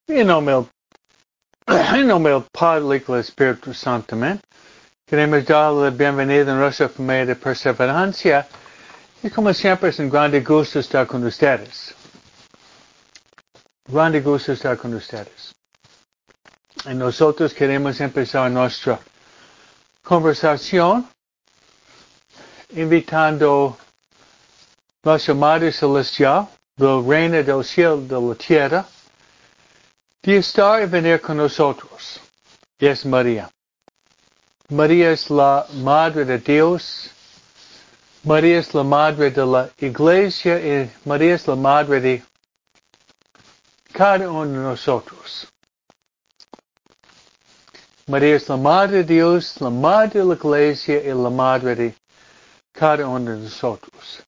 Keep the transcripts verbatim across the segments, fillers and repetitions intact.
En nombre, en nombre del Padre, Hijo y del Espíritu Santo, amén. Queremos darle la bienvenida a nuestra familia de perseverancia y como siempre es un grande gusto estar con ustedes. Grande gusto estar con ustedes. Y nosotros queremos empezar nuestra conversación invitando nuestra Madre Celestial, la Reina del Cielo y de la Tierra, de estar y venir con nosotros. Y es María. María es la Madre de Dios. María es la Madre de la Iglesia y María es la Madre de cada uno de nosotros. María es la Madre de Dios, la Madre de la Iglesia y la Madre de cada uno de nosotros.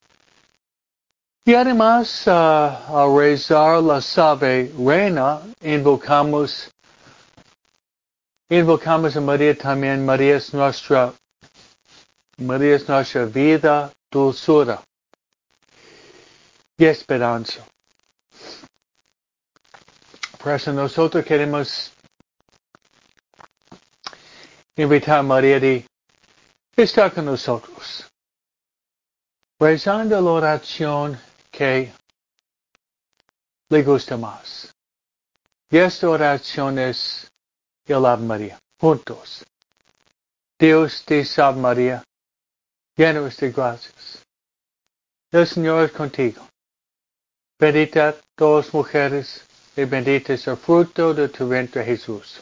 Y además, uh, al rezar la Salve Reina, invocamos, invocamos a María también. María es nuestra, María es nuestra vida, dulzura y esperanza. Por eso nosotros queremos invitar a María de estar con nosotros, rezando la oración que le gusta más. Y esta oración es el Ave María, juntos. Dios te salve María, llena de gracias. El Señor es contigo. Bendita todas las mujeres y bendito es el fruto de tu vientre Jesús.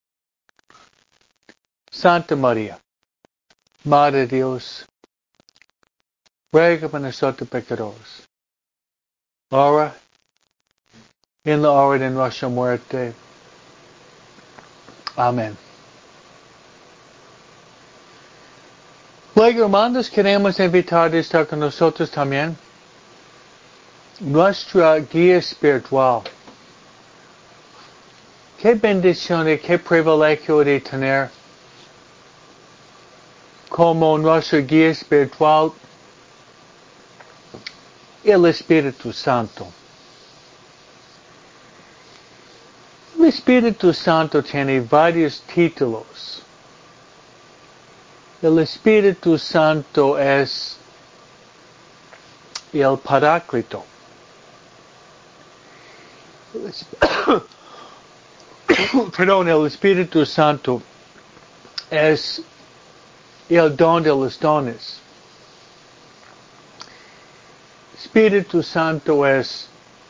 Santa María, Madre de Dios, ruega por nosotros pecadores, ahora en la hora de nuestra muerte. Amén. Luego, hermanos, queremos invitar a estar con nosotros también nuestra guía espiritual. Qué bendición y qué privilegio de tener como nuestra guía espiritual el Espíritu Santo. El Espíritu Santo tiene varios títulos. El Espíritu Santo es el Paráclito. Perdón, el Espíritu Santo es el don de los dones. Espíritu Santo es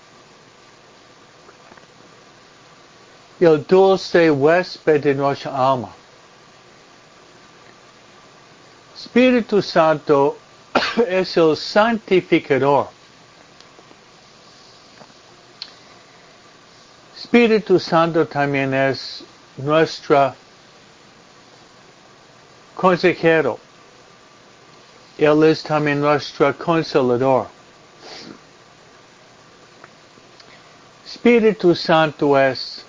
el dulce huésped de nuestra alma. Espíritu Santo es el santificador. Espíritu Santo también es nuestro consejero. Él es también nuestro consolador. Espíritu Santo es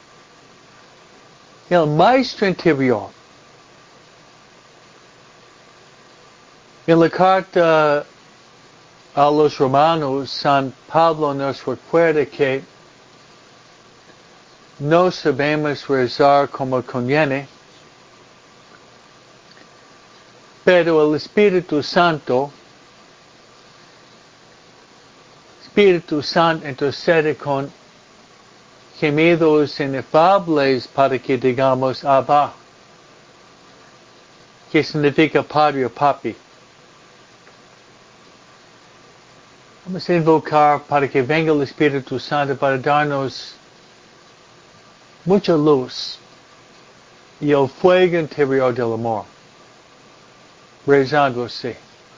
el maestro interior. En la carta a los romanos, San Pablo nos recuerda que no sabemos rezar como conviene, pero el Espíritu Santo, Espíritu Santo intercede con gemidos inefables para que digamos Abba, que significa Padre o Papi. Vamos a invocar para que venga el Espíritu Santo para darnos mucha luz y el fuego interior del amor. Rezando así.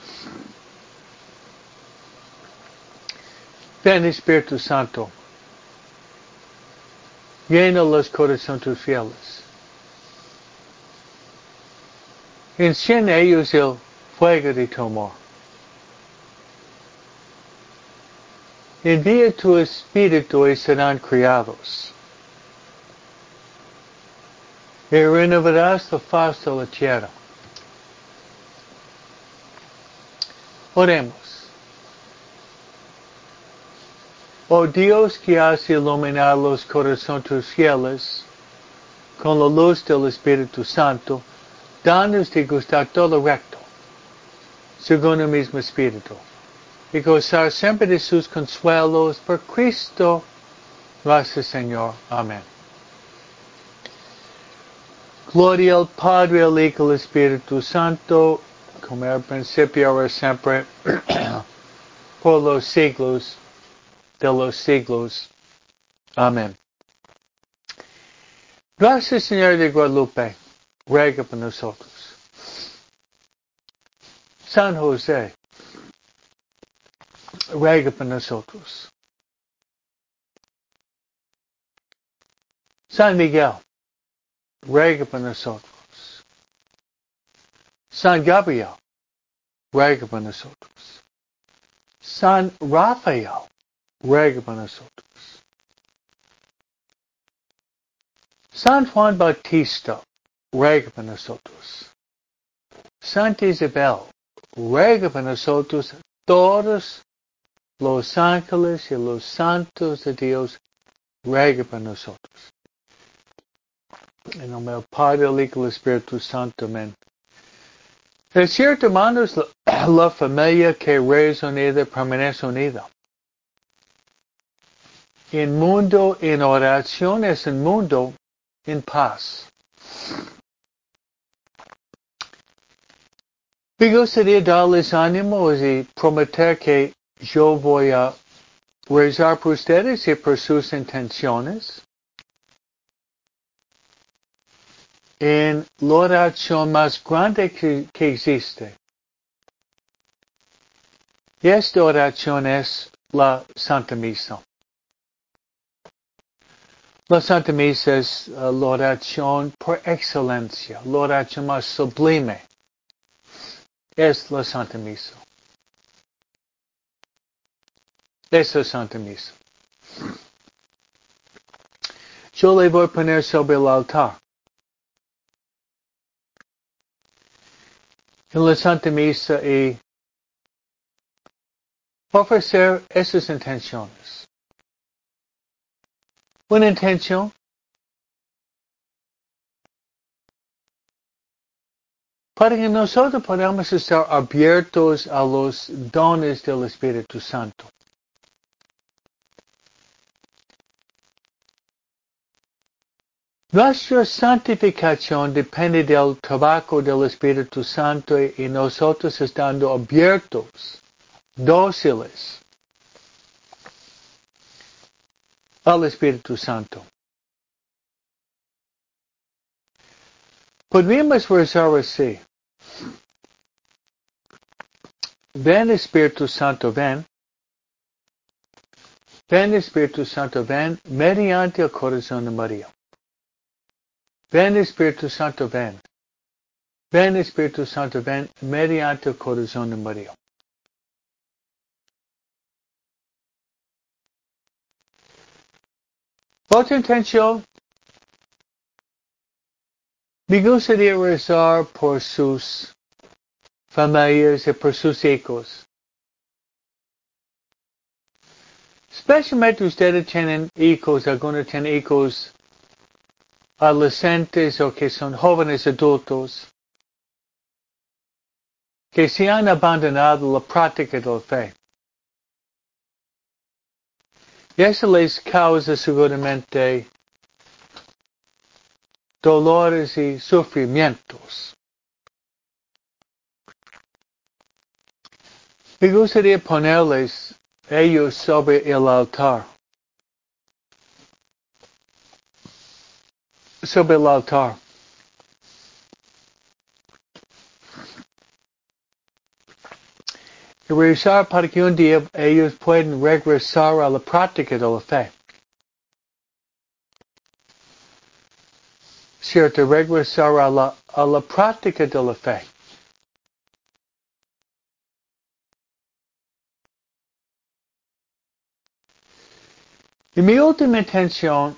Ven Espíritu Santo, llena los corazones tus fieles. Enciende ellos el fuego de tu amor. Envía tu Espíritu y serán criados. Y renovarás la faz de la tierra. Oremos. Oh Dios que has iluminado los corazones fieles con la luz del Espíritu Santo, danos de gustar todo recto, según el mismo Espíritu, y gozar siempre de sus consuelos por Cristo nuestro Señor. Amén. Gloria al Padre, al Hijo y al Espíritu Santo, como era al principio, ahora siempre, por los siglos de los siglos. Amén. Gracias, Señor de Guadalupe, ruega por nosotros. San José, ruega por nosotros. San Miguel, ruega por nosotros. San Gabriel, ruega por nosotros. San Rafael, ruega por nosotros. San Juan Bautista, ruega por nosotros. Santa Isabel, ruega por nosotros. Todos los ángeles y los santos de Dios, ruega por nosotros. En nombre del Padre, del Hijo y del Espíritu Santo. Amén. Es cierto, hermanos, la, la familia que reza unida permanece unida. El mundo en oración es un mundo en paz. Me gustaría darles ánimos y prometer que yo voy a rezar por ustedes y por sus intenciones en la oración más grande que, que existe. Y esta oración es la Santa Misa. La Santa Misa es uh, la oración por excelencia, la oración más sublime. Es la Santa Misa. Es la Santa Misa. Yo le voy a poner sobre el altar. En la Santa Misa y ofrecer esas intenciones. Una intención para que nosotros podamos estar abiertos a los dones del Espíritu Santo. Nuestra santificación depende del trabajo del Espíritu Santo y nosotros estando abiertos, dóciles al Espíritu Santo. Podríamos rezar así. Ven Espíritu Santo, ven. Ven Espíritu Santo, ven mediante el corazón de María. Ven Espíritu Santo, ven. Ven Espíritu Santo, ven mediante el corazón de María. Otra intención. Me gustaría rezar por sus familias y por sus hijos. Especialmente ustedes tienen hijos, algunos tienen hijos adolescentes o que son jóvenes adultos, que se han abandonado la práctica de la fe. Y eso les causa seguramente dolores y sufrimientos. Me gustaría ponerles ellos sobre el altar. Sobre el altar. Y rezar para que un día ellos puedan regresar a la práctica de la fe. Cierto, regresar a la, a la práctica de la fe. Y mi última intención,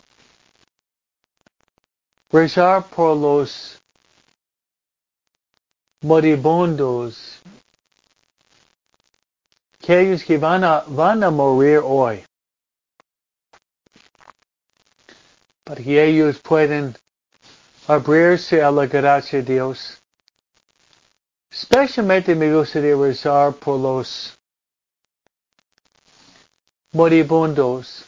rezar por los moribundos, aquellos que van a, van a morir hoy. para que ellos puedan abrirse a la gracia de Dios. Especialmente me gustaría rezar por los moribundos,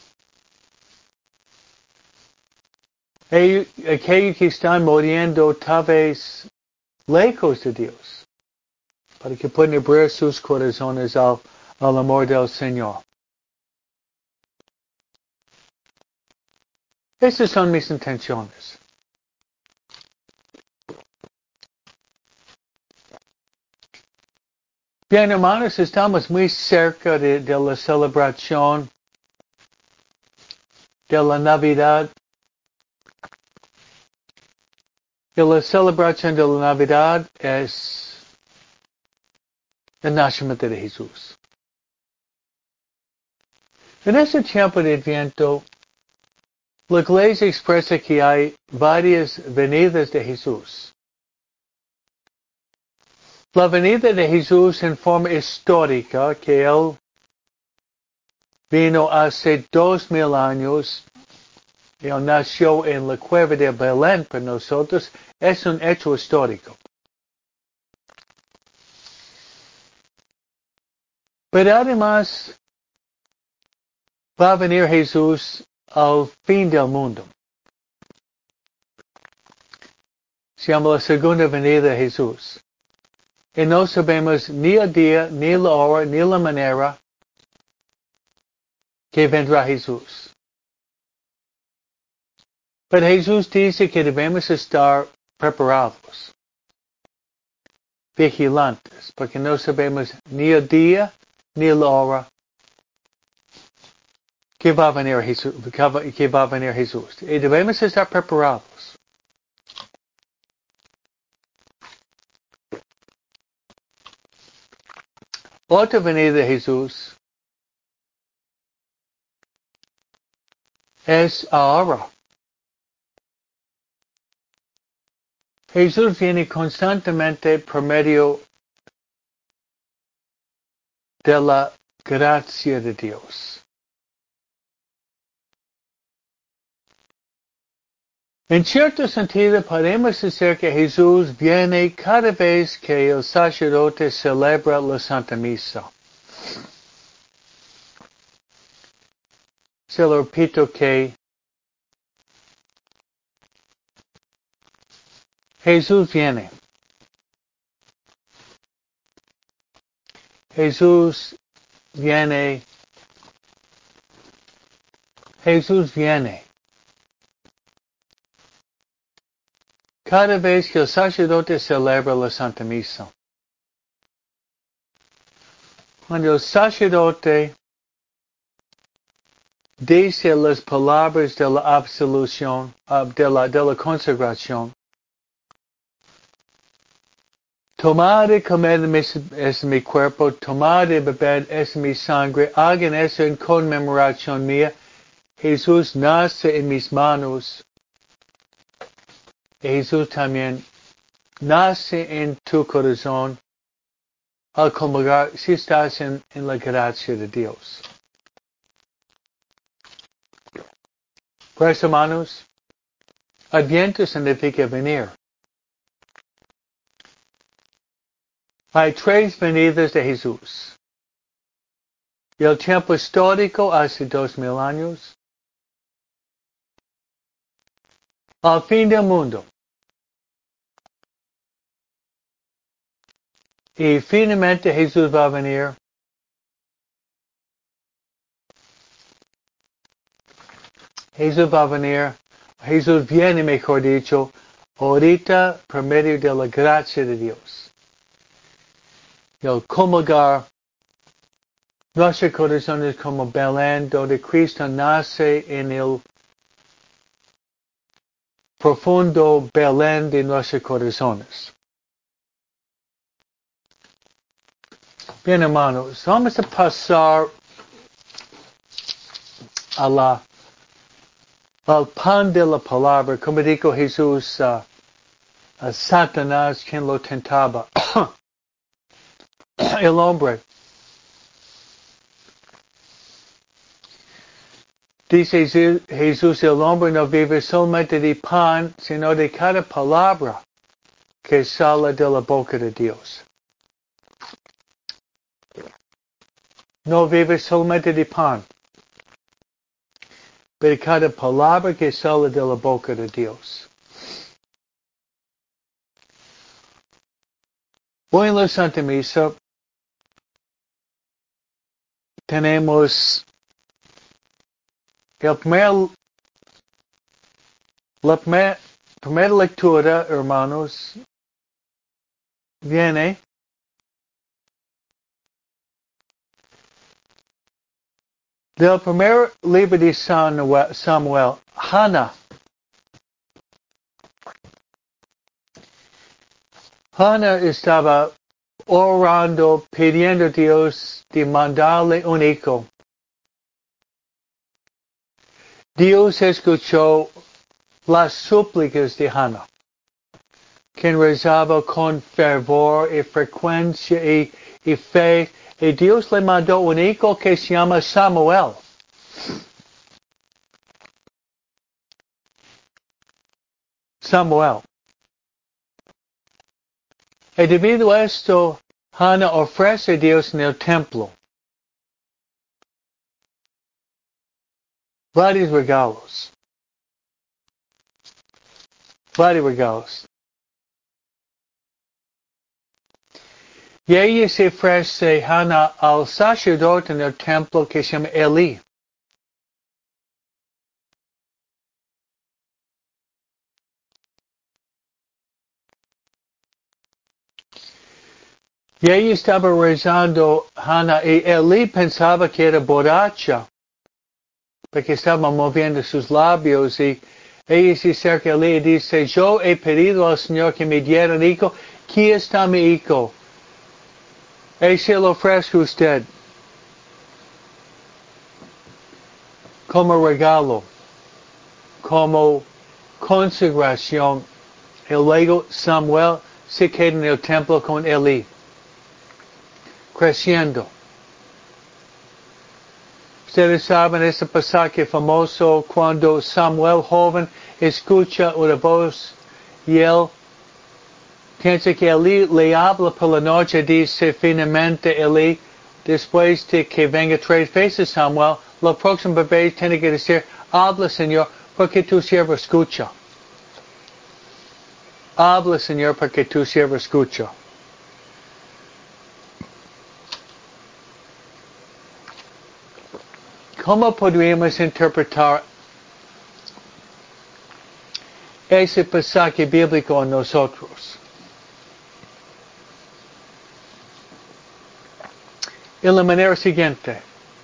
aquellos que están muriendo tal vez lejos de Dios, para que puedan abrir sus corazones al, al amor del Señor. Esas son mis intenciones. Bien, hermanos, estamos muy cerca de, de la celebración de la Navidad. Y la celebración de la Navidad es el nacimiento de Jesús. En este tiempo de Adviento, la Iglesia expresa que hay varias venidas de Jesús. La venida de Jesús en forma histórica, que Él vino hace dos mil años, Él nació en la cueva de Belén para nosotros, es un hecho histórico. Pero además, va a venir Jesús al fin del mundo. Se llama la segunda venida de Jesús. Y no sabemos ni el día, ni la hora, ni la manera que vendrá Jesús. Pero Jesús dice que debemos estar preparados, vigilantes, porque no sabemos ni el día, ni la hora que va a venir Jesús. Que va a venir Jesús. Y debemos estar preparados. Otra venida de Jesús es ahora. Jesús viene constantemente por medio de la gracia de Dios. En cierto sentido, podemos decir que Jesús viene cada vez que el sacerdote celebra la Santa Misa. Se lo repito que Jesús viene. Jesús viene. Jesús viene. Cada vez que el sacerdote celebra la Santa Misa. Cuando el sacerdote dice las palabras de la absolución, de la, de la consagración, tomad y comed es mi cuerpo, tomad y bebed es mi sangre, hagan eso en conmemoración mía. Jesús nace en mis manos. Y Jesús también nace en tu corazón al comulgar si estás en, en la gracia de Dios. Pues hermanos, Adviento significa venir. Hay tres venidas de Jesús. Y el tiempo histórico hace dos mil años. Al fin del mundo. Y finalmente Jesús va a venir. Jesús va a venir. Jesús viene, mejor dicho, ahorita por medio de la gracia de Dios. Y al comulgar nuestros corazones como Belén, donde Cristo nace en el profundo Belén de nuestros corazones. Bien, hermanos, vamos a pasar a la, al pan de la palabra, como dijo Jesús uh, a Satanás, quien lo tentaba. El hombre Dice Jesús, el hombre no vive solamente de pan, sino de cada palabra que sale de la boca de Dios. No vive solamente de pan, pero de cada palabra que sale de la boca de Dios. Hoy en la Santa Misa tenemos el primer, la primer, primera lectura, hermanos, viene del primer libro de Samuel, Hannah. Hannah estaba orando, pidiendo a Dios de mandarle un hijo. Dios escuchó las súplicas de Hannah, quien rezaba con fervor y frecuencia y, y fe, y Dios le mandó un hijo que se llama Samuel. Samuel. Y debido a esto, Hannah ofrece a Dios en el templo varios regalos. Varios regalos. Y ella se ofrece, Hannah, al sacerdote en el templo que se llama Elí. Y ella estaba rezando, Hannah, y Elí pensaba que era borracha, porque estaba moviendo sus labios, y ella se acerca a Elí y dice, yo he pedido al Señor que me diera un hijo, ¿quién está mi hijo? Y se lo ofrece a usted, como regalo, como consagración. Y luego Samuel se queda en el templo con Elí, creciendo. Ustedes saben ese pasaje famoso cuando Samuel joven escucha una voz y él piensa que Elí le habla por la noche, dice finalmente Elí, después de que venga tres veces Samuel, la próxima vez tiene que decir, habla Señor, porque tu siervo escucha. Habla Señor, porque tu siervo escucha. ¿Cómo podríamos interpretar ese pasaje bíblico en nosotros? En la manera siguiente.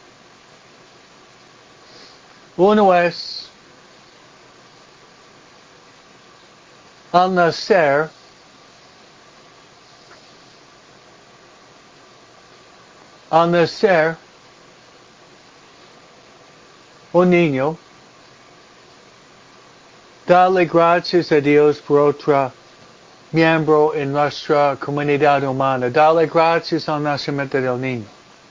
Uno es, al nacer, al nacer, un niño, darle gracias a Dios por otro miembro en nuestra comunidad humana. Darle gracias al nacimiento del niño.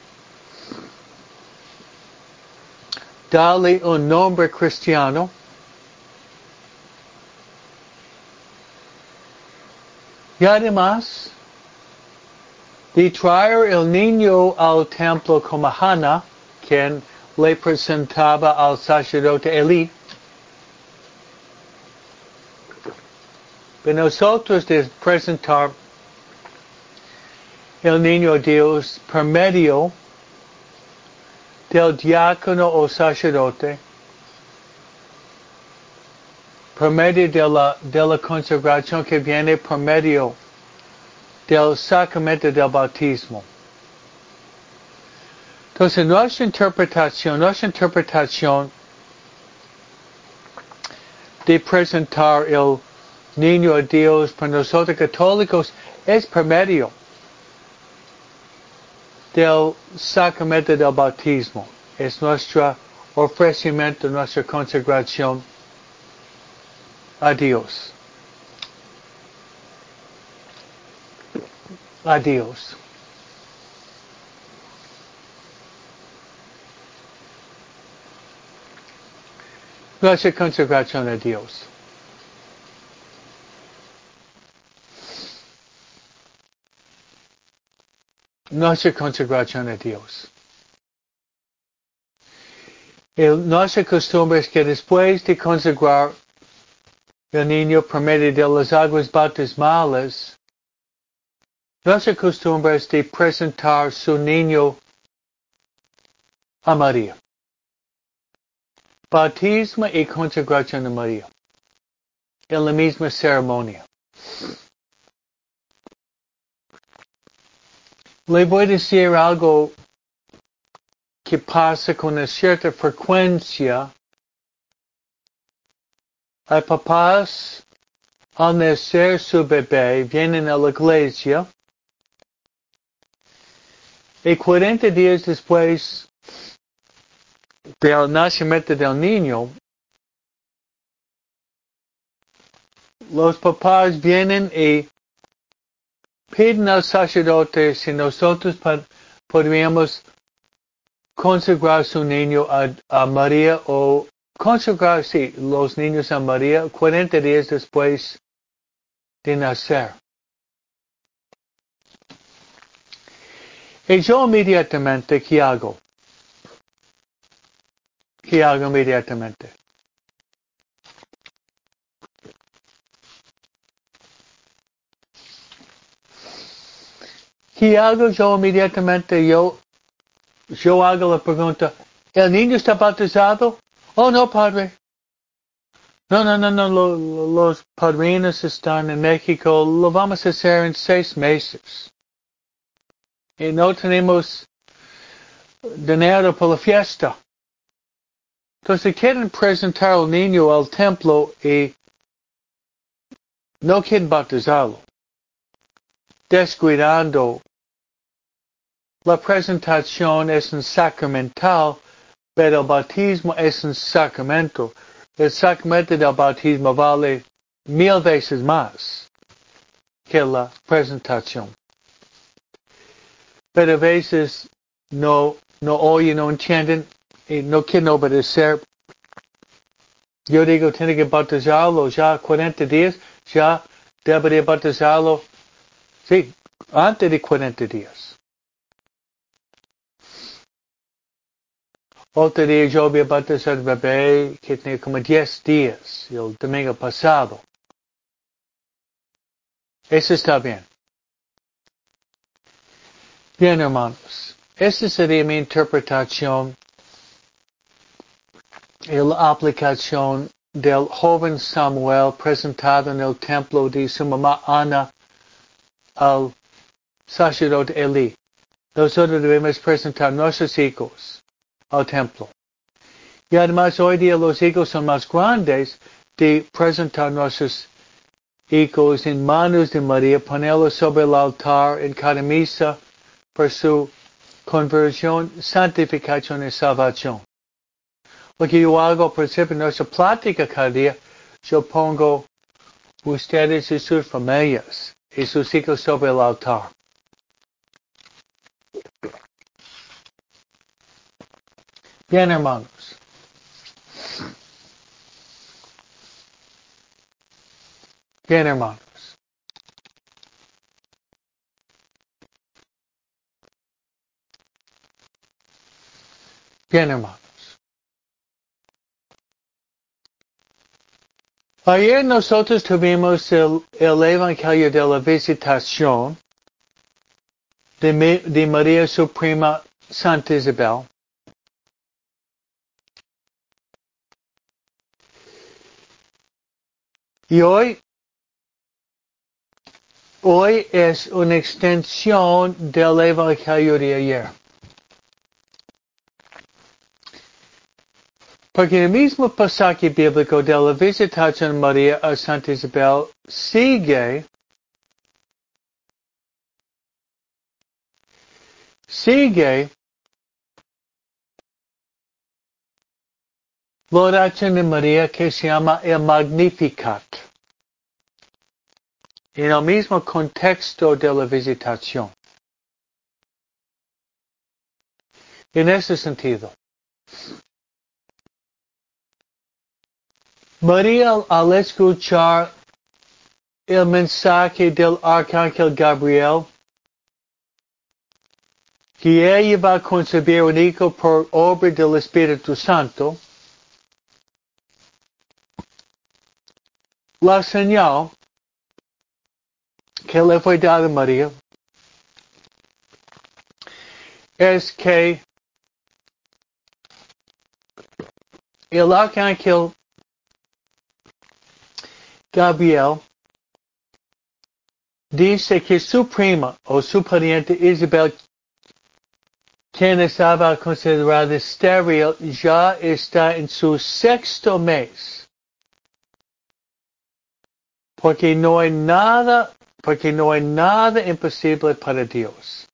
Darle un nombre cristiano. Y además, de traer el niño al templo como Hannah, quien le presentaba al sacerdote Elí. Pero nosotros de presentar el niño a Dios por medio del diácono o sacerdote, por medio de la, de la consagración que viene por medio del sacramento del bautismo. Entonces nuestra interpretación, nuestra interpretación de presentar el niño a Dios para nosotros católicos es por medio del sacramento del bautismo. Es nuestro ofrecimiento, nuestra consagración a Dios. A Dios. Nuestra consagración a Dios. Nuestra consagración a Dios. El, nuestra costumbre es que después de consagrar el niño por medio de las aguas bautismales, nuestra costumbre es de presentar su niño a María. Bautismo y consagración a María. En la misma ceremonia. Le voy a decir algo que pasa con una cierta frecuencia. Hay papás, al nacer su bebé, vienen a la iglesia y cuarenta días después del nacimiento del niño, los papás vienen y piden al sacerdote si nosotros podríamos consagrar su niño a, a María o consagrar, sí, los niños a María cuarenta días después de nacer. Y yo inmediatamente, ¿qué hago? ¿Qué hago inmediatamente? ¿Qué hago yo inmediatamente? Yo, yo hago la pregunta, ¿el niño está bautizado? Oh, no, padre. No, no, no, no, lo, los padrinos están en México, lo vamos a hacer en seis meses. Y no tenemos dinero para la fiesta. Entonces quieren presentar al niño al templo y no quieren bautizarlo. Descuidando. La presentación es un sacramental, pero el bautismo es un sacramento. El sacramento del bautismo vale mil veces más que la presentación. Pero a veces no, no oyen, no entienden y no quieren obedecer. Yo digo, tiene que bautizarlo ya cuarenta días, ya debería bautizarlo, sí, antes de cuarenta días. Otro día yo había bautizado al bebé que tenía como diez días, el domingo pasado. Eso está bien. Bien, hermanos, esa sería mi interpretación y la aplicación del joven Samuel presentado en el templo de su mamá Ana al sacerdote Elí. Nosotros debemos presentar nuestros hijos al templo. Y además hoy día los hijos son más grandes de presentar nuestros hijos en manos de María, ponerlos sobre el altar en cada misa por su conversión, santificación y salvación. Lo que yo hago, por ejemplo, en nuestra plática cada día, yo pongo ustedes y sus familias y sus hijos sobre el altar. Bien, hermanos. Bien, hermanos. Bien, hermanos. Ayer nosotros tuvimos el, el Evangelio de la Visitación de, de María Suprema Santa Isabel. Y hoy, hoy es una extensión del Evangelio de ayer. Porque el mismo pasaje bíblico de la visitación de María a Santa Isabel sigue, sigue la oración de María que se llama el Magnificat. En el mismo contexto de la visitación. En ese sentido, María, al escuchar el mensaje del arcángel Gabriel, que ella va a concebir un hijo por obra del Espíritu Santo, la señal que le fue dada a María es que el arcángel Gabriel dice que su prima o su pariente Isabel, quien estaba considerada estéril, ya está en su sexto mes. Porque no hay nada, porque no hay nada imposible para Dios.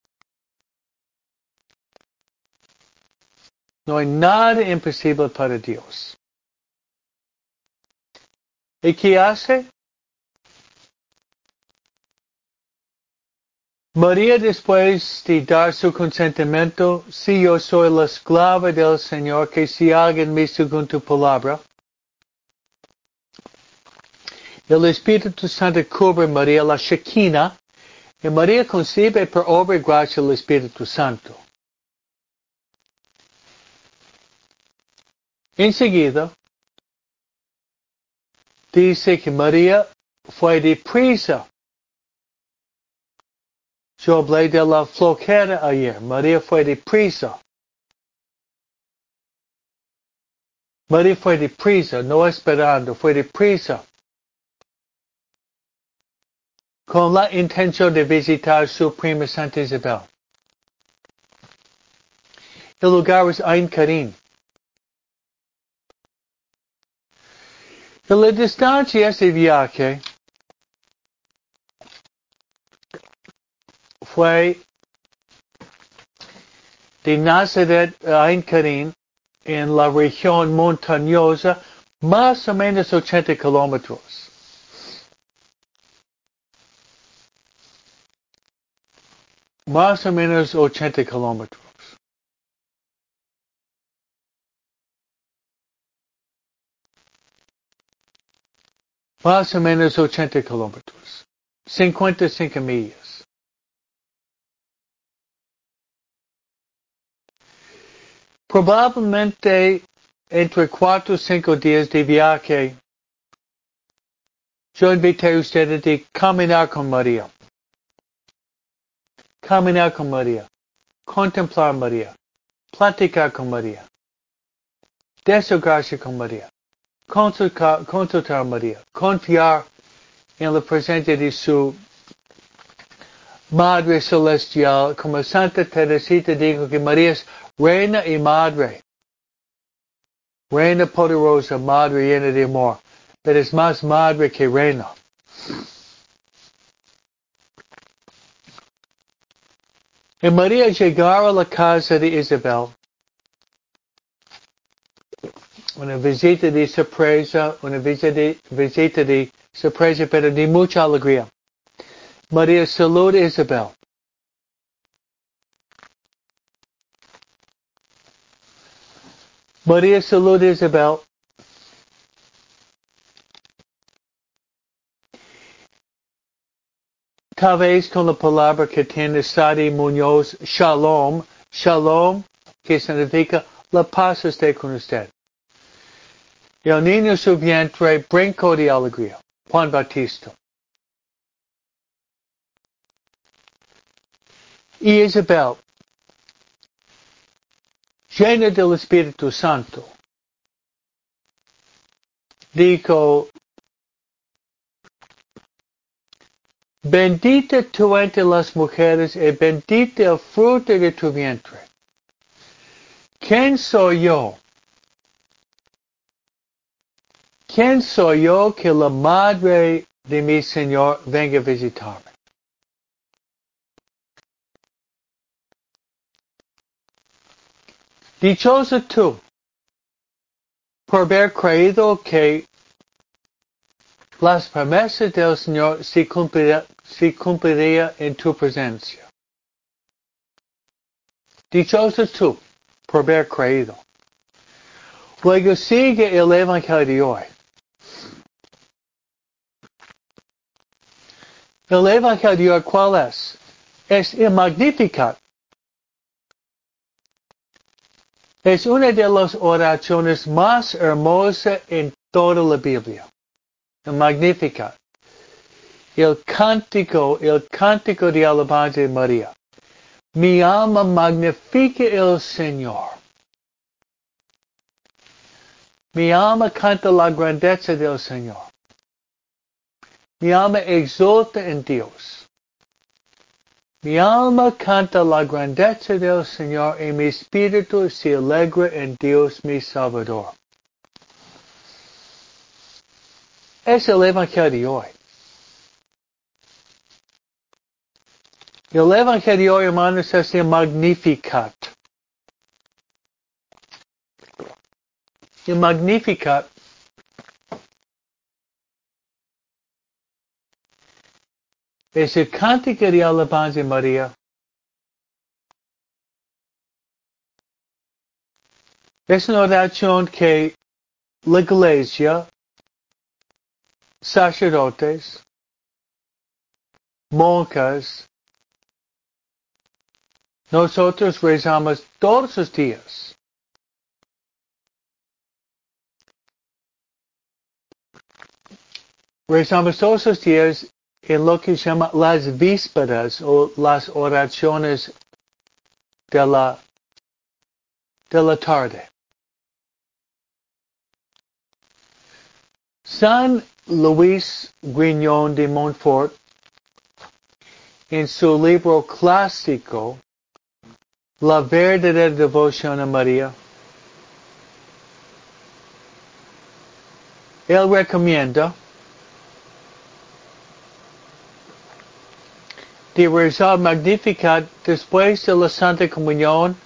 No hay nada imposible para Dios. ¿Y qué hace? María, después de dar su consentimiento, si yo soy la esclava del Señor, que si alguien me según tu palabra, el Espíritu Santo cubre María la Shekinah, y María concibe por obra y gracia del Espíritu Santo. Enseguida, dice que María fue deprisa. Yo hablé de la flojera ayer. María fue deprisa. María fue deprisa, no esperando, fue deprisa. Con la intención de visitar su prima Santa Isabel. El lugar es Ain Karim. La distancia de ese viaje fue de Nazaret a Ain Karim, en la región montañosa, más o menos ochenta kilómetros. Más o menos ochenta kilómetros. Más o menos ochenta kilómetros. cincuenta y cinco millas. Probablemente entre cuatro o cinco días de viaje, yo invité a ustedes de caminar con María. Caminar con María. Contemplar María. Platicar con María. Desahogarse con María. Consultar, consultar a María. Confiar en la presencia de su Madre Celestial, como Santa Teresita dijo que María es reina y madre. Reina poderosa, madre llena de amor. Pero es más madre que reina. Y María llegara a la casa de Isabel. Una visita de sorpresa, una visita de, visita de sorpresa, pero de mucha alegría. María saluda a Isabel. María saluda a Isabel. Tal vez con la palabra que tiene Sadi Muñoz, Shalom, Shalom, que significa la paz esté con usted. Y el niño en su vientre brincó de alegría. Juan Bautista. Y Isabel, llena del Espíritu Santo, dijo, bendita tú entre las mujeres y bendito el fruto de tu vientre. ¿Quién soy yo? ¿Quién soy yo que la madre de mi Señor venga a visitarme? Dichosa tú por haber creído que las promesas del Señor se cumplirían se cumpliría en tu presencia. Dichosa tú por haber creído. Luego sigue el Evangelio de hoy. El Evangelio, ¿cuál es? Es el Magnificat. Es una de las oraciones más hermosas en toda la Biblia. El Magnificat. El cántico, el cántico de alabanza de María. Mi alma magnifica el Señor. Mi alma canta la grandeza del Señor. Mi alma exalta en Dios. Mi alma canta la grandeza del Señor y mi espíritu se alegra en Dios mi Salvador. Es el Evangelio de hoy. El Evangelio de hoy, hermanos, es el Magnificat. El Magnificat es el cántico de alabanza de María. Es una oración que la iglesia, sacerdotes, monjas, nosotros rezamos todos los días. Rezamos todos los días en lo que se llama las vísperas o las oraciones de la, de la tarde. San Luis Grignon de Montfort, en su libro clásico, La verdadera devoción a María, él recomienda de rezar Magnificat después de la Santa Comunión,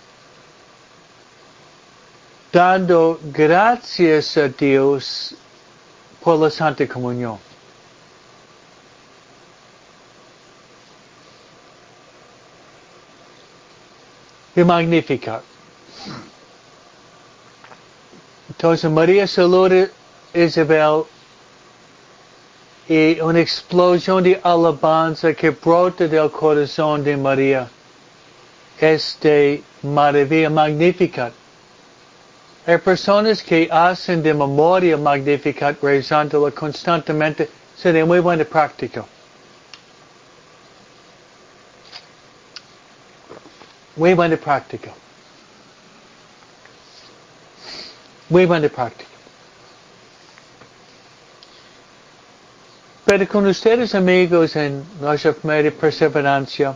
dando gracias a Dios por la Santa Comunión. El Magnificat. Entonces María saluda a Isabel y una explosión de alabanza que brota del corazón de María es de maravilla Magnificat. Hay personas que hacen de memoria Magnificat rezándola constantemente, sería muy buena práctica. Muy buena práctica. Muy buena práctica. Pero con ustedes, amigos, en nuestra primera perseverancia,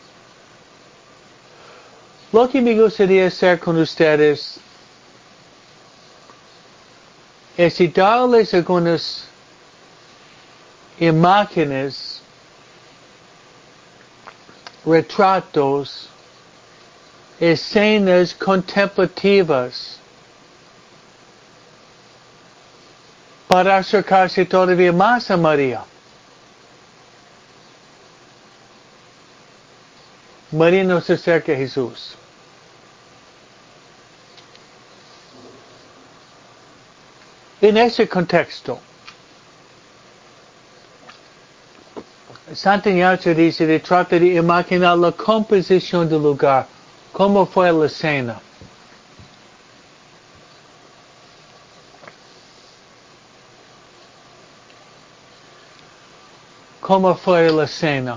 lo que me gustaría hacer con ustedes es darles algunas imágenes, retratos, escenas contemplativas para acercarse todavía más a María. María nos acerca a Jesús. En ese contexto, Santa Ignacio dice que trata de imaginar la composición del lugar, cómo fue la escena. ¿Cómo fue la escena?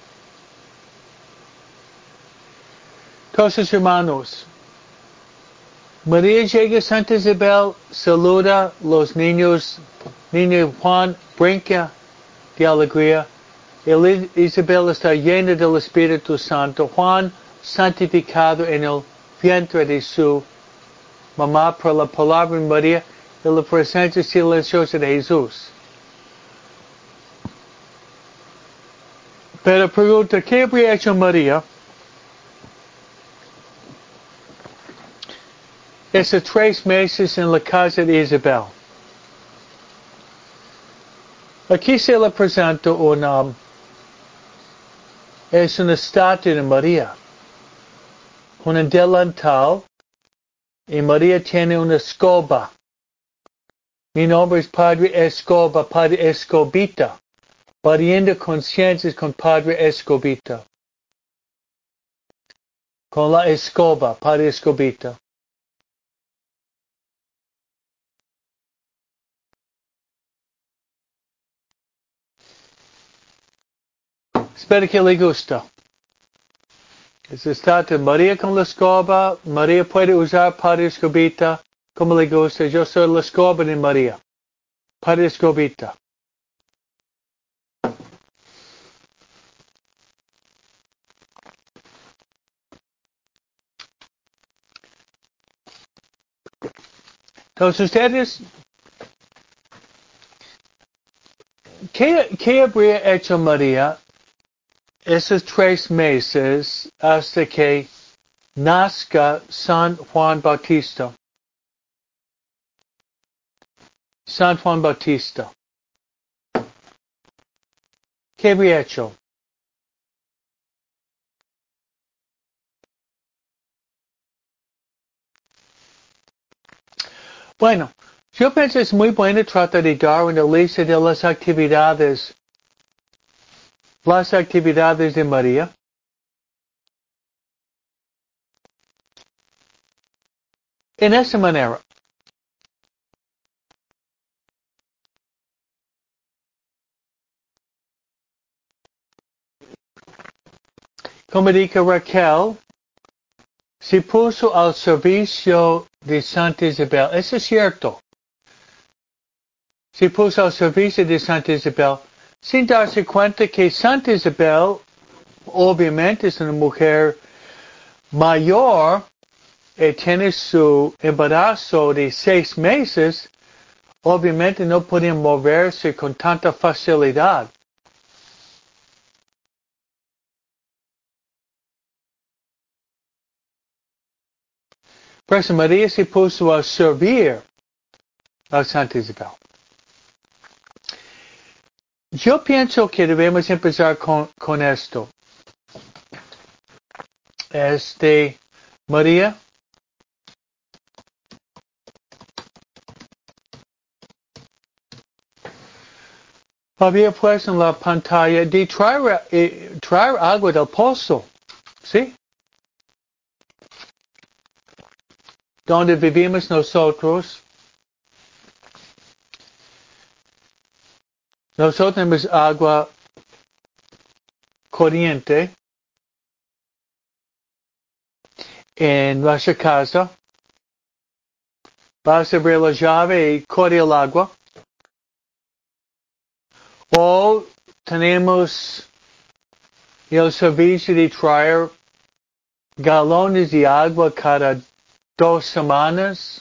Entonces, hermanos, María llega a Santa Isabel, saluda a los niños, niño Juan brinca de alegría. Isabel está llena del Espíritu Santo. Juan santificado en el vientre de su mamá por la palabra de María y la presencia silenciosa de Jesús. Pero pregunta, ¿qué habría hecho María esos tres meses en la casa de Isabel? Aquí se le presenta una, es una estatua de María, un delantal, y María tiene una escoba. Mi nombre es Padre Escoba, Padre Escobita, Pariendo conciencias con Padre Escobita. Con la escoba, Padre Escobita. Espero que le guste. Es está María con la escoba. María puede usar Padre Escobita como le guste. Yo soy la escoba de María. Padre Escobita. Entonces ustedes, ¿qué, qué habría hecho María esos tres meses hasta que nazca San Juan Bautista? San Juan Bautista. ¿Qué habría hecho? Bueno, yo pienso que es muy bueno tratar de dar una lista de las actividades, las actividades de María. En esa manera. Como dice Raquel, se puso al servicio de Santa Isabel. Eso es cierto. Se puso al servicio de Santa Isabel sin darse cuenta que Santa Isabel obviamente es una mujer mayor y tiene su embarazo de seis meses. Obviamente no podían moverse con tanta facilidad. Por eso María se puso a servir a Santa Isabel. Yo pienso que debemos empezar con, con esto. Este, María, había puesto en la pantalla de traer, eh, traer agua del pozo, ¿sí? Donde vivimos nosotros. Nosotros tenemos agua corriente en nuestra casa. Vas a abrir la llave y corre el agua. O tenemos el servicio de traer galones de agua cada dos semanas.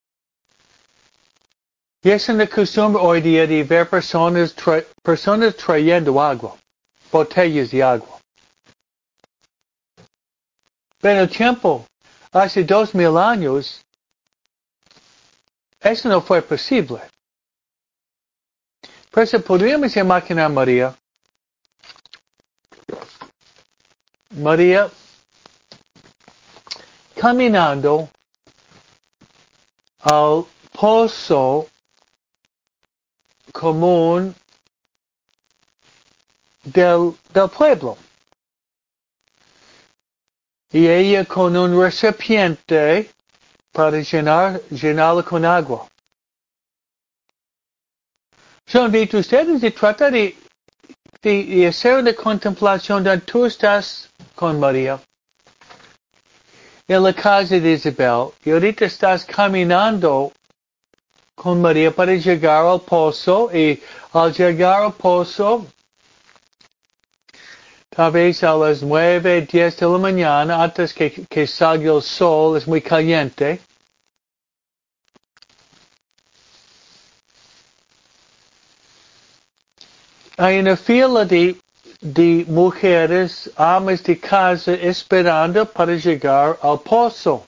Y es una costumbre hoy día de ver personas, tra personas trayendo agua, botellas de agua. Pero en el tiempo, hace dos mil años, eso no fue posible. Por eso podríamos imaginar María. María caminando al pozo común del, del pueblo. Y ella con un recipiente para llenar, llenarlo con agua. Yo invito a ustedes a tratar de, de, de hacer una contemplación donde tú estás con María en la casa de Isabel y ahorita estás caminando con María para llegar al pozo y al llegar al pozo tal vez a las nueve, diez de la mañana antes que, que salga el sol, es muy caliente. Hay una fila de, de mujeres, amas de casa, esperando para llegar al pozo.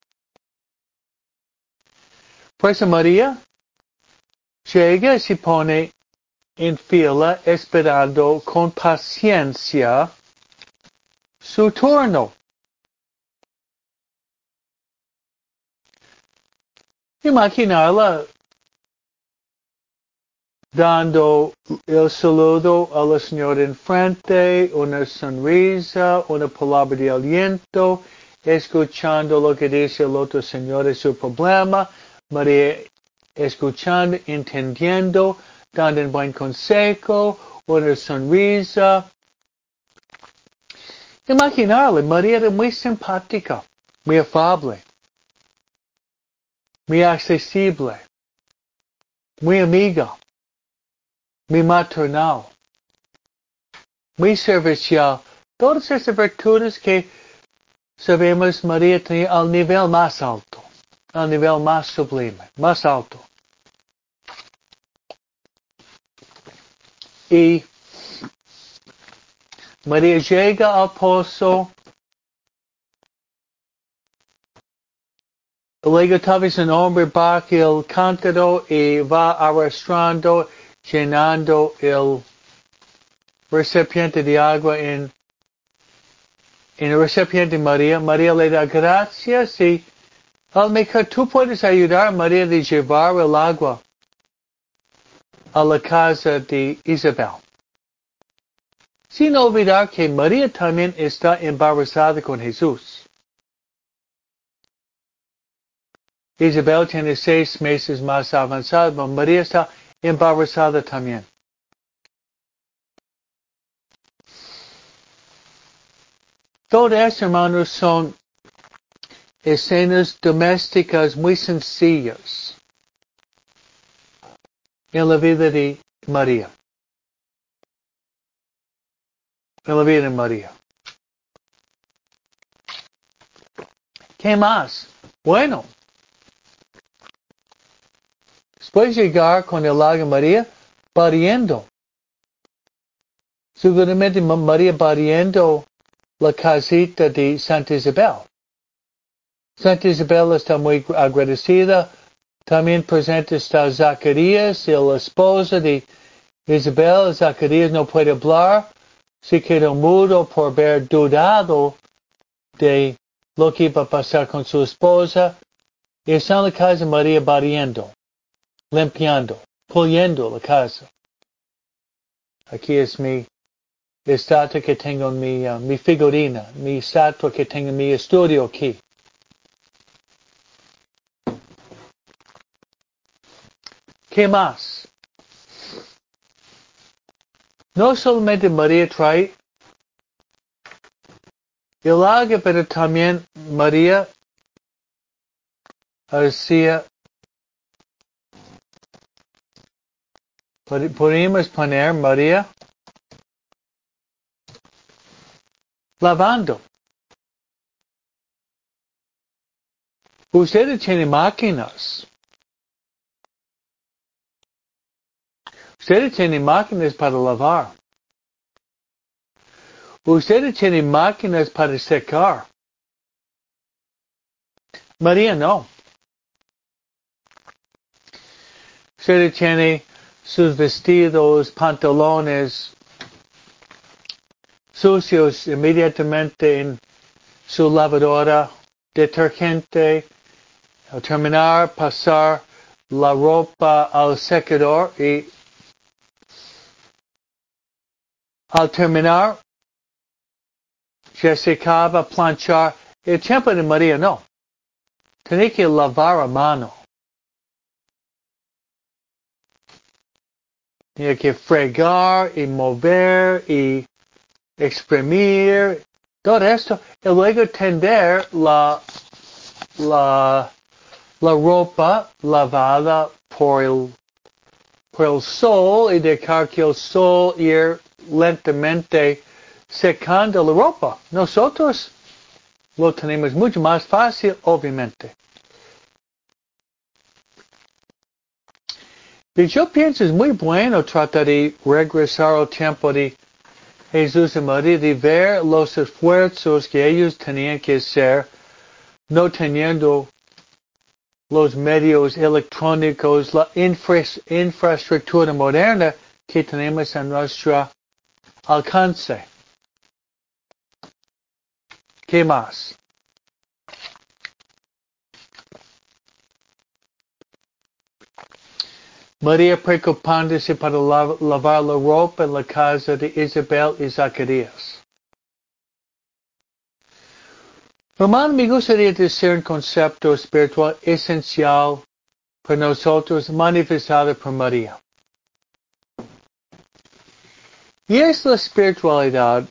Pues María llega y se pone en fila esperando con paciencia su turno. Imaginarla dando el saludo a la señora enfrente, una sonrisa, una palabra de aliento, escuchando lo que dice el otro señor de su problema, María escuchando, entendiendo, dando un buen consejo, una sonrisa. Imaginarle, María era muy simpática, muy afable, muy accesible, muy amiga, muy maternal, muy servicial. Todas esas virtudes que sabemos María tenía al nivel más alto, al nivel más sublime, más alto. Y María llega al pozo, luego tal vez un hombre baja el cántaro y va arrastrando, llenando el recipiente de agua en, en el recipiente de María. María le da gracias y a lo mejor tú puedes ayudar a María de llevar el agua a la casa de Isabel. Sin olvidar que María también está embarazada con Jesús. Isabel tiene seis meses más avanzada, pero María está embarazada también. Todo esto, hermanos, son escenas domésticas muy sencillas en la vida de María. En la vida de María. ¿Qué más? Bueno, después de llegar con el lago María, pariendo. Seguramente María pariendo la casita de Santa Isabel. Santa Isabel está muy agradecida. También presente está Zacarías, el esposo de Isabel. Zacarías no puede hablar. Se quedó mudo por haber dudado de lo que iba a pasar con su esposa. Y está en la casa de María barriendo, limpiando, puliendo la casa. Aquí es mi estatua que tengo en mi, uh, mi figurina, mi estatua que tengo en mi estudio aquí. ¿Qué más? No solamente María trae el agua, pero también María hacía, podemos poner María lavando. Ustedes tienen máquinas. Ustedes tienen máquinas para lavar. Ustedes tienen máquinas para secar. María no. Ustedes tienen sus vestidos, pantalones sucios inmediatamente en su lavadora, detergente, al terminar pasar la ropa al secador y al terminar ya secaba, planchar. El tiempo de María no. Tenía que lavar a mano. Tenía que fregar y mover y exprimir. Todo esto. Y luego tender la, la, la ropa lavada por el, por el sol y dejar que el sol ir lentamente secando la ropa. Nosotros lo tenemos mucho más fácil, obviamente. Y yo pienso es muy bueno tratar de regresar al tiempo de Jesús y María, de ver los esfuerzos que ellos tenían que hacer, no teniendo los medios electrónicos, la infra infraestructura moderna que tenemos a nuestro alcance. ¿Qué más? María preocupándose para la- lavar la ropa en la casa de Isabel y Zacarías. Hermano, me gustaría decir un concepto espiritual esencial para nosotros manifestado por María. Y es la espiritualidad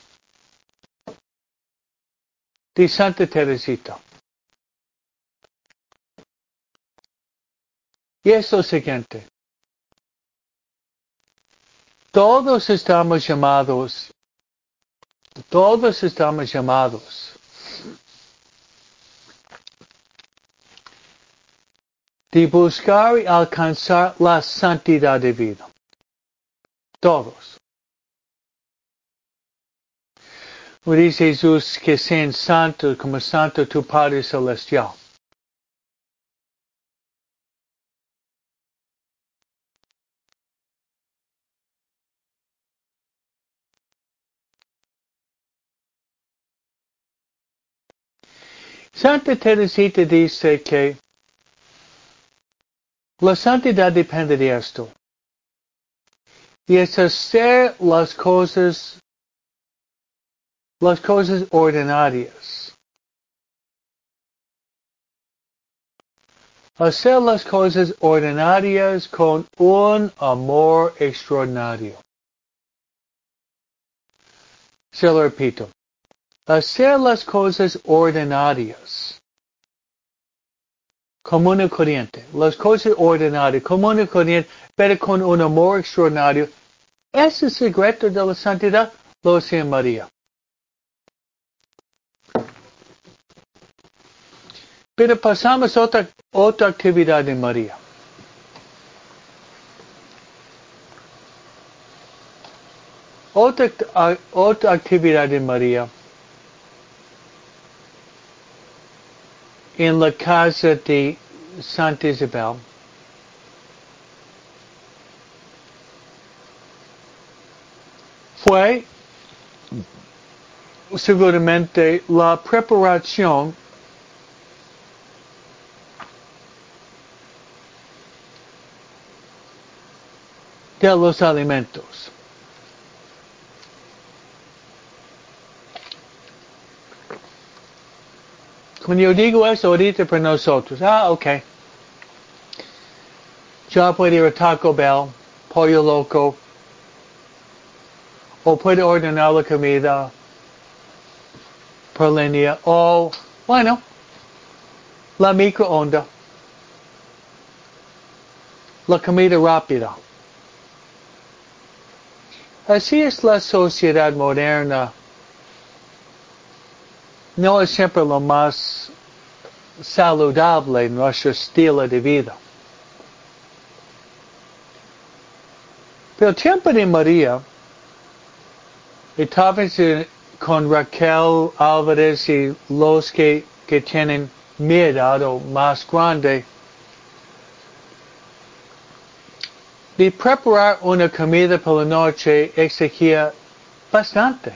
de Santa Teresita. Y es lo siguiente. Todos estamos llamados, todos estamos llamados de buscar y alcanzar la santidad de vida. Todos. Dice Jesús que sean santos como santo tu Padre Celestial. Santa Teresita dice que la santidad depende de esto. Y es hacer las cosas, las cosas ordinarias. Hacer las cosas ordinarias con un amor extraordinario. Se lo repito. Hacer las cosas ordinarias. Común y corriente. Las cosas ordinarias, común y corriente, pero con un amor extraordinario. Ese es el secreto de la santidad, lo hacía María. Pero pasamos a otra, otra actividad de María. Otra, otra actividad de María en la casa de Santa Isabel fue seguramente la preparación de los alimentos. Cuando yo digo eso ahorita para nosotros, ah, ok. Ya puede ir a Taco Bell, Pollo Loco, o puede ordenar la comida por línea, o, bueno, la microonda, la comida rápida. Así es la sociedad moderna. No es siempre lo más saludable en nuestro estilo de vida. Pero el tiempo de María, y tal vez con Raquel Álvarez y los que, que tienen mi edad o más grande, de preparar una comida por la noche exigía bastante.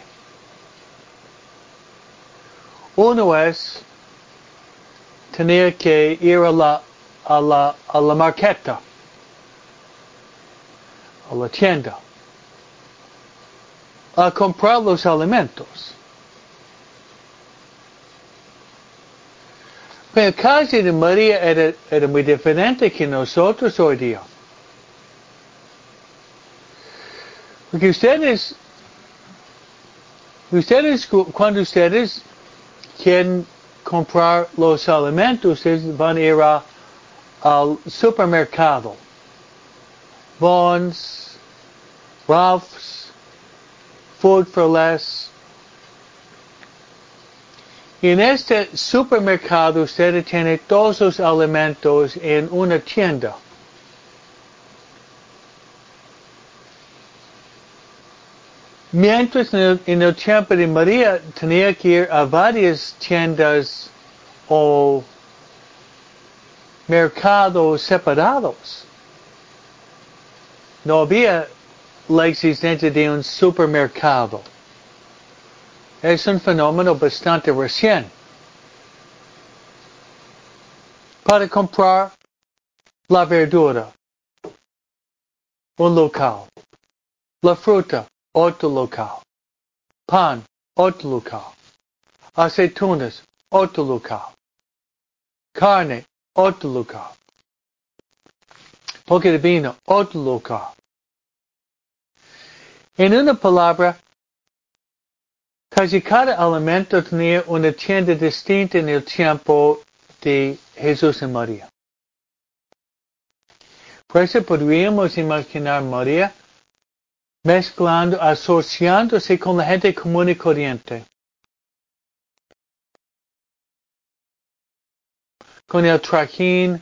Uno es, tenía que ir a la, a la, a la marqueta, a la tienda, a comprar los alimentos. Pero el caso de María era, era muy diferente que nosotros hoy día. Porque ustedes, ustedes, cuando ustedes quieren comprar los alimentos, ustedes van a ir a, al supermercado. Vons, Ralph's, Food for Less. Y en este supermercado ustedes tienen todos los alimentos en una tienda. Mientras en el, en el tiempo de María tenía que ir a varias tiendas o mercados separados. No había la existencia de un supermercado. Es un fenómeno bastante reciente. Para comprar la verdura, un local. La fruta, otro local. Pan, otro local. Aceitunas, otro local. Carne, otro local. Poco de vino, otro local. En una palabra, casi cada alimento tenía una tienda distinta en el tiempo de Jesús y María. Por eso podríamos imaginar María mezclando, asociándose con la gente común y corriente. Con el trajín,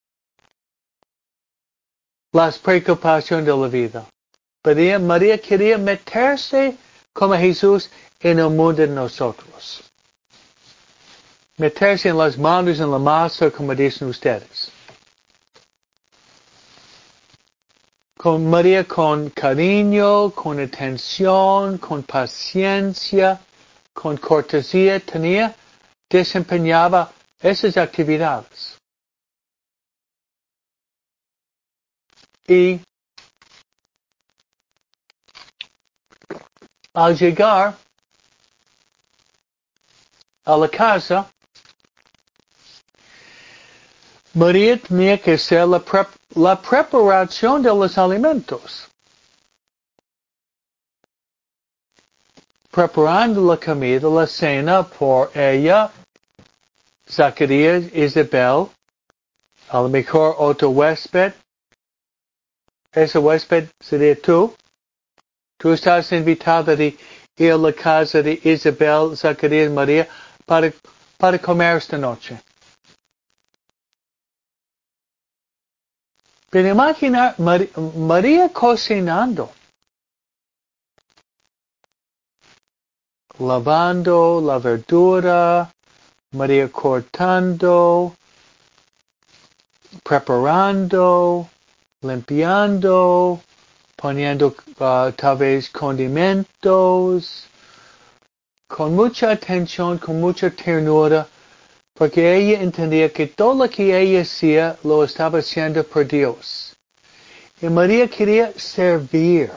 las preocupaciones de la vida. María, María quería meterse como Jesús en el mundo de nosotros. Meterse en las manos, en la masa, como dicen ustedes. Con María con cariño, con atención, con paciencia, con cortesía, tenía, desempeñaba esas actividades. Y al llegar a la casa, María tenía que hacer la, prep la preparación de los alimentos. Preparando la comida, la cena por ella, Zacarías, Isabel, a lo mejor otro huésped. Ese huésped sería tú. Tú estás invitada de ir a la casa de Isabel, Zacarías, María para, para comer esta noche. Pero imagina Mar María cocinando, lavando la verdura, María cortando, preparando, limpiando, poniendo uh, tal vez condimentos, con mucha atención, con mucha ternura, porque ella entendía que todo lo que ella hacía lo estaba haciendo por Dios. Y María quería servir.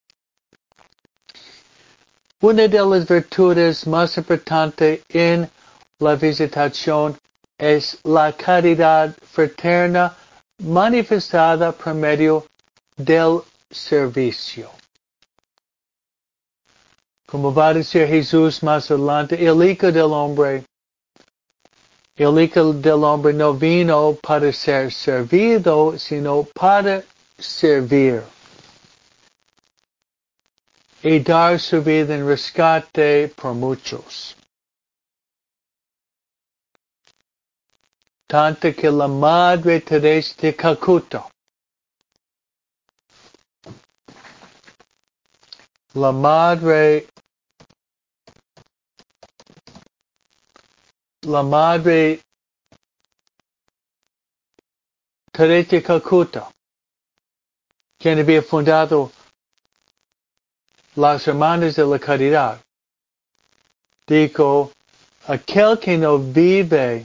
Una de las virtudes más importantes en la visitación es la caridad fraterna manifestada por medio del servicio. Como va a decir Jesús más adelante, el Hijo del Hombre, el Hijo del Hombre no vino para ser servido, sino para servir y dar su vida en rescate por muchos. Tanto que la Madre Teresa de Calcuta, la Madre, la Madre Teresa de Calcuta, quien había fundado las Hermanas de la Caridad, dijo, aquel que no vive,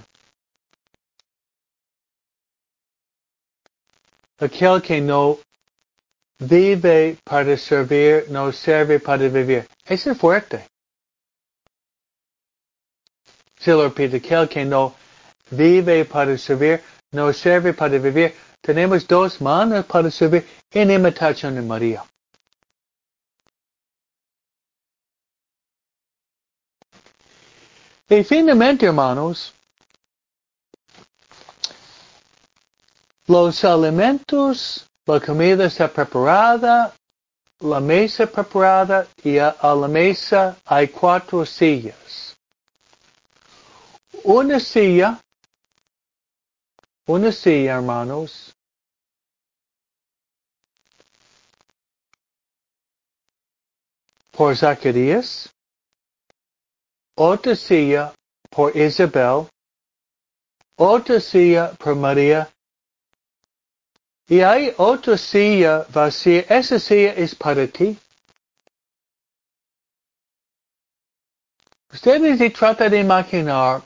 aquel que no vive para servir, no sirve para vivir. Eso es fuerte. Se lo repito, aquel que no vive para servir, no sirve para vivir. Tenemos dos manos para servir en imitación de María. Y finalmente, hermanos, los alimentos, la comida está preparada, la mesa preparada y a, a la mesa hay cuatro sillas. Una silla, una silla, hermanos, por Zacarías, otra silla por Isabel, otra silla por María, y hay otra silla vacía. Esa silla es para ti. Ustedes tratan de imaginar,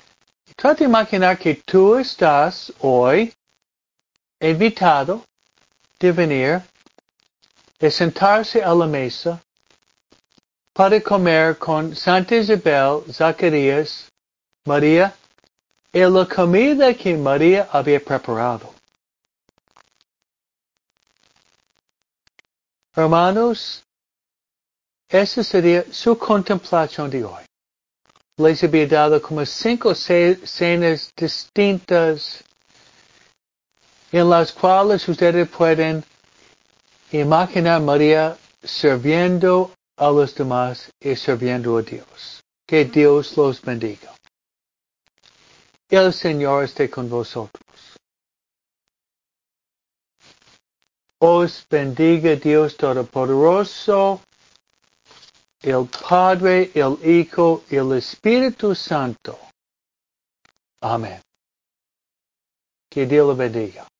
trata de imaginar que tú estás hoy invitado de venir, de sentarse a la mesa para comer con Santa Isabel, Zacarías, María y la comida que María había preparado. Hermanos, esa sería su contemplación de hoy. Les había dado como cinco cenas distintas en las cuales ustedes pueden imaginar a María sirviendo a los demás y sirviendo a Dios. Que Dios los bendiga. El Señor esté con vosotros. Os bendiga Dios Todopoderoso, el Padre, el Hijo y el Espíritu Santo. Amén. Que Dios lo bendiga.